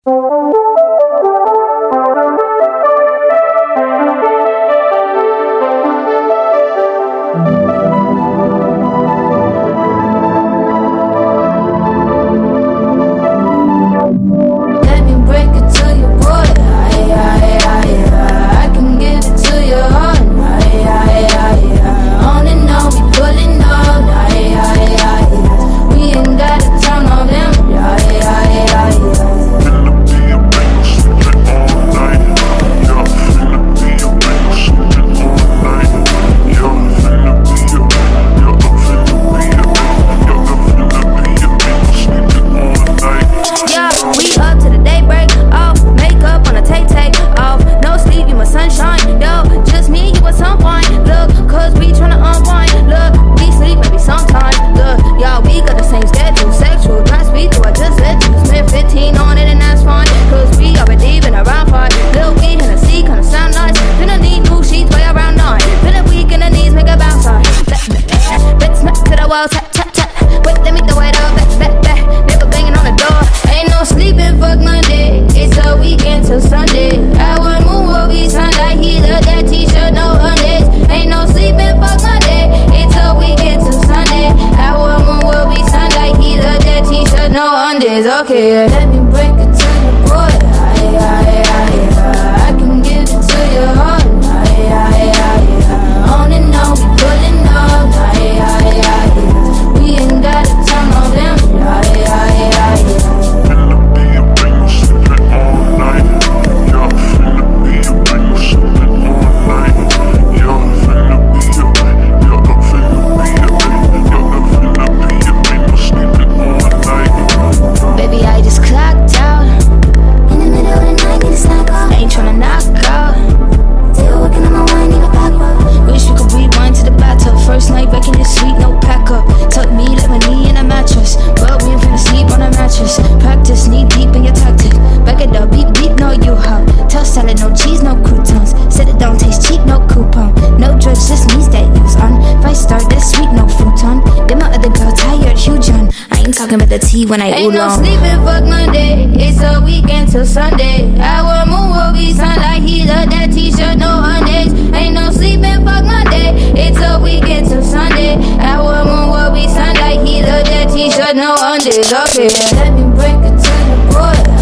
Okay, let me break it to you, boy. I can give it to your heart. On and on, we pulling up. We ain't gotta turn on them. Finna be a bring no sleeping all night. Yeah, finna be a bring no sleeping all night. Yeah, finna be a bring no sleeping all night. Baby, I just clocked out. In the middle of the night, need a snack out. Ain't tryna knock out. Still working on my wine, need a back up. Wish we could rewind to the bathtub. First night back in the suite, no pack up. Tuck me like my knee in a mattress, but we ain't finna sleep on a mattress. Practice knee deep in your tactic. Back it up, beep beep, no U-Haul. Toast salad, no cheese, no croutons. Said it don't taste cheap, no coupon. No drugs, just knees that use on. 5-star, that's sweet, no futon. Then my other girl tired, huge on. I ain't talking about the tea when I oolong. Ain't no sleeping, fuck Monday. It's a weekend till Sunday. Our moon will be sunlight. He love that t-shirt, no underage. Ain't no sleeping, fuck Monday. It's a weekend till Sunday. Our moon will be sunlight. He love that t-shirt, no underage. Okay, let me break it to you, boy.